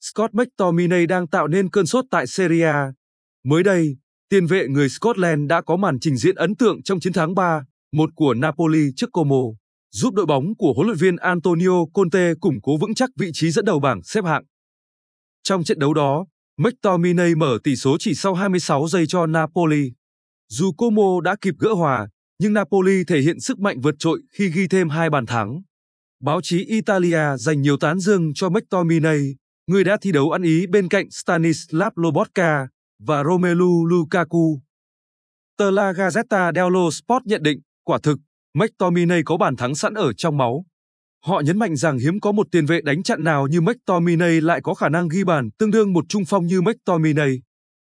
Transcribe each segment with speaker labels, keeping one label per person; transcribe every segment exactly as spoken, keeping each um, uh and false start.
Speaker 1: Scott McTominay đang tạo nên cơn sốt tại Serie A. Mới đây, tiền vệ người Scotland đã có màn trình diễn ấn tượng trong chiến thắng ba một của Napoli trước Como, giúp đội bóng của huấn luyện viên Antonio Conte củng cố vững chắc vị trí dẫn đầu bảng xếp hạng. Trong trận đấu đó, McTominay mở tỷ số chỉ sau hai mươi sáu giây cho Napoli. Dù Como đã kịp gỡ hòa, nhưng Napoli thể hiện sức mạnh vượt trội khi ghi thêm hai bàn thắng. Báo chí Italia dành nhiều tán dương cho McTominay, người đã thi đấu ăn ý bên cạnh Stanislav Lobotka và Romelu Lukaku. Tờ La Gazzetta dello Sport nhận định, quả thực, McTominay có bàn thắng sẵn ở trong máu. Họ nhấn mạnh rằng hiếm có một tiền vệ đánh chặn nào như McTominay lại có khả năng ghi bàn tương đương một trung phong như McTominay.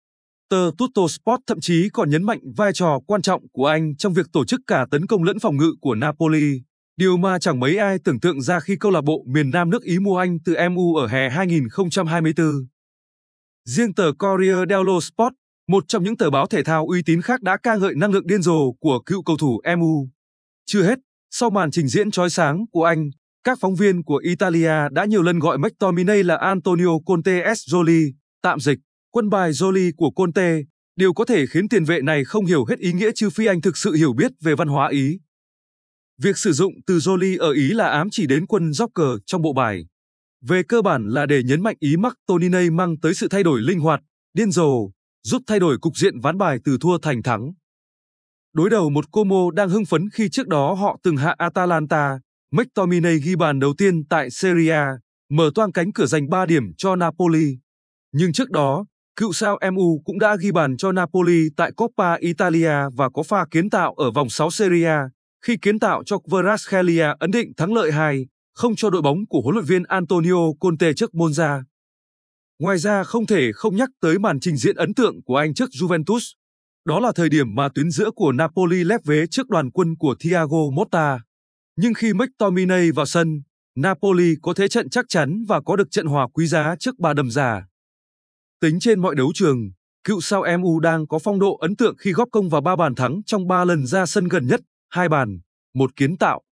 Speaker 1: Tờ Tutto Sport thậm chí còn nhấn mạnh vai trò quan trọng của anh trong việc tổ chức cả tấn công lẫn phòng ngự của Napoli, điều mà chẳng mấy ai tưởng tượng ra khi câu lạc bộ miền Nam nước Ý mua anh từ em u ở hè hai nghìn không trăm hai mươi tư. Riêng tờ Corriere dello Sport, một trong những tờ báo thể thao uy tín khác đã ca ngợi năng lượng điên rồ của cựu cầu thủ em u. Chưa hết, sau màn trình diễn chói sáng của anh, các phóng viên của Italia đã nhiều lần gọi McTominay là Antonio Conte S. Jolie, tạm dịch, quân bài Jolie của Conte, điều có thể khiến tiền vệ này không hiểu hết ý nghĩa trừ phi anh thực sự hiểu biết về văn hóa Ý. Việc sử dụng từ Jolie ở Ý là ám chỉ đến quân Joker trong bộ bài. Về cơ bản là để nhấn mạnh ý McTominay mang tới sự thay đổi linh hoạt, điên rồ, giúp thay đổi cục diện ván bài từ thua thành thắng. Đối đầu một Como đang hưng phấn khi trước đó họ từng hạ Atalanta, McTominay ghi bàn đầu tiên tại Serie A, mở toang cánh cửa giành ba điểm cho Napoli. Nhưng trước đó, cựu sao em u cũng đã ghi bàn cho Napoli tại Coppa Italia và có pha kiến tạo ở vòng sáu Serie A, khi kiến tạo cho Kvaratskhelia ấn định thắng lợi hai không cho đội bóng của huấn luyện viên Antonio Conte trước Monza. Ngoài ra không thể không nhắc tới màn trình diễn ấn tượng của anh trước Juventus. Đó là thời điểm mà tuyến giữa của Napoli lép vế trước đoàn quân của Thiago Motta. Nhưng khi McTominay vào sân, Napoli có thế trận chắc chắn và có được trận hòa quý giá trước bà đầm già. Tính trên mọi đấu trường, cựu sao em u đang có phong độ ấn tượng khi góp công vào ba bàn thắng trong ba lần ra sân gần nhất, hai bàn, một kiến tạo.